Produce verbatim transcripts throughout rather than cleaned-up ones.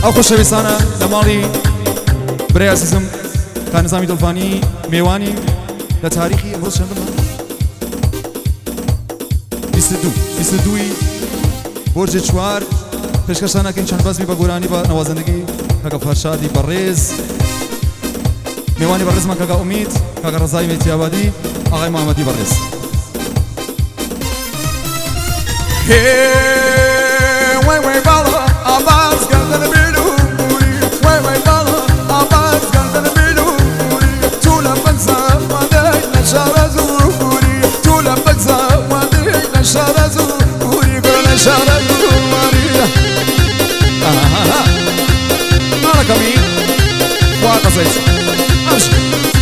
ئەو خۆشەویستانە لە ماڵی برای عزیزم تا نظامی دڵفانی میوانی لە تاریخی ئەمڕۆ چەندەمە؟ بیست و دوو بیست و دووی بۆرجێ چوار پێشکەشتان ناکەین چەند بەزمی بە گۆرانی بە نەوازەندگی کاکە فەرشادی بەڕێز میوانی بەڕێزمان کاکە ئومید کاکە ڕەزای مێتیابادی ئاغای محەممەدی بەڕێز وای وای باڵا ئاواز گەردەنە بێنووری وای وای باڵا ئاواز گەردەنە بێنووری تو لە بەگزە وادەی لە شارە زووری تو لە بەگزە وادەی لە شارە زووری گۆ لە شارە زووری ماڵەکەمی وا قەزەیت ئەمشە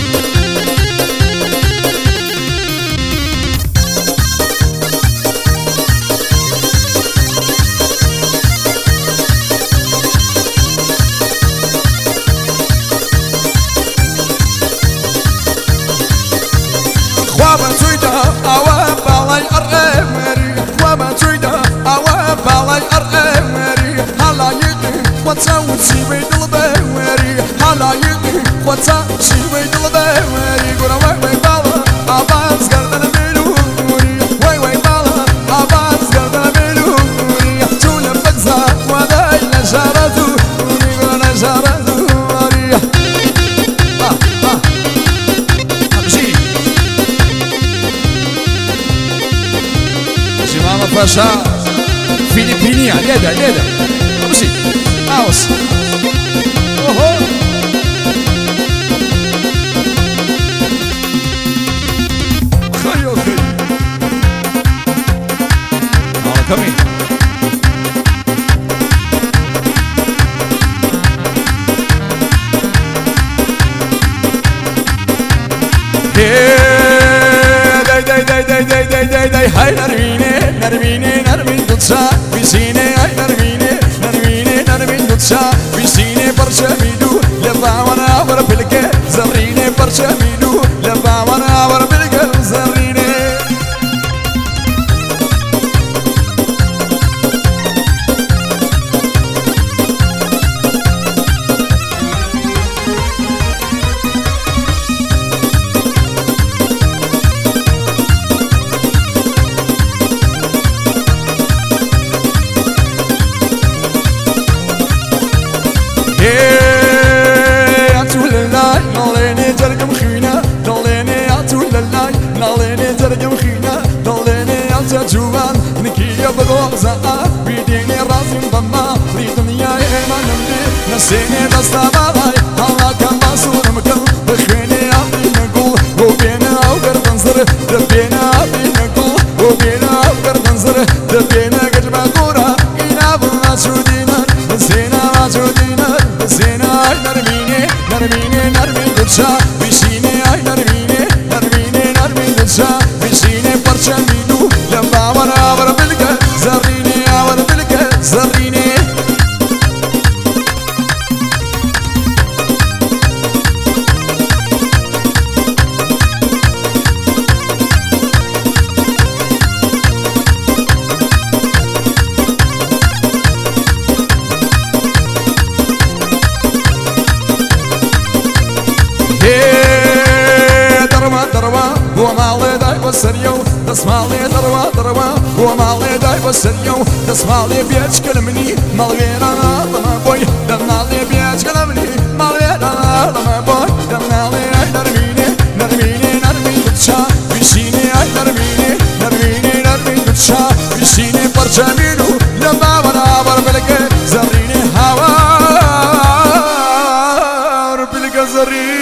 خوابە چوویدا ئەوە باڵای ئەڕێمەری خوابە چوویدا ئەوە باڵای ئەڕێمەری هەڵایەتی خۆچە و چیوەی دڵ بێوەری هەڵایەتی خۆچە چیوەی دڵ بێوەری گورە وای وای باڵا ئاواز گەردەنە بێنووری وای وای باڵا ئاواز گەردەنە بێنووری تو لە بەگزە وادای لە ژارە زووری گورە لە ژارە زووری ماما پاشا فیلیپینیا لێدە لێدە ئەمشی ئاوس ئۆهۆ خەیۆ خەی ماڵەکەمی هاي نرميني نرميني نرمين دوتشا بيسيني هاي نرميني نرميني نرمين دوتشا بيسيني برشا ميدو لبا وانا ور بلقى زريني برشا ميدو لبا وانا ور بلقى زريني جوان نكية بدوزة بيديني رازم ضما ريدنيا إيمان نمدي نسيني دستا بالاي الله كان ماسور مكل بخيني عبدي نقول وبينا وقر تنصر دبينا عبدي نقول وبينا وقر تنصر دبينا قجبا قورا إنا بنا شودينا نسينا ما شودينا نسينا اي نرميني نرميني نرمين دلشا بيشيني اي نرميني نرميني نرمين دلشا بيشيني برشا ميدو لما وانا ور بلقى زريني ور بلقى زريني درما درما هو مالي داي بسريو دسمالي دروا دروا هو مالي داي بسريو دسمالي بيج كلمني مالوينا لما بوي دمالي بيج كلمني مالوينا لما بوي دمالي اي نرميني نرميني نرمين دتشا بيشيني اي نرميني نرميني نرمين دتشا بيشيني برجمينو لما وانا ور بلقى زريني هوا ور بلقى زريني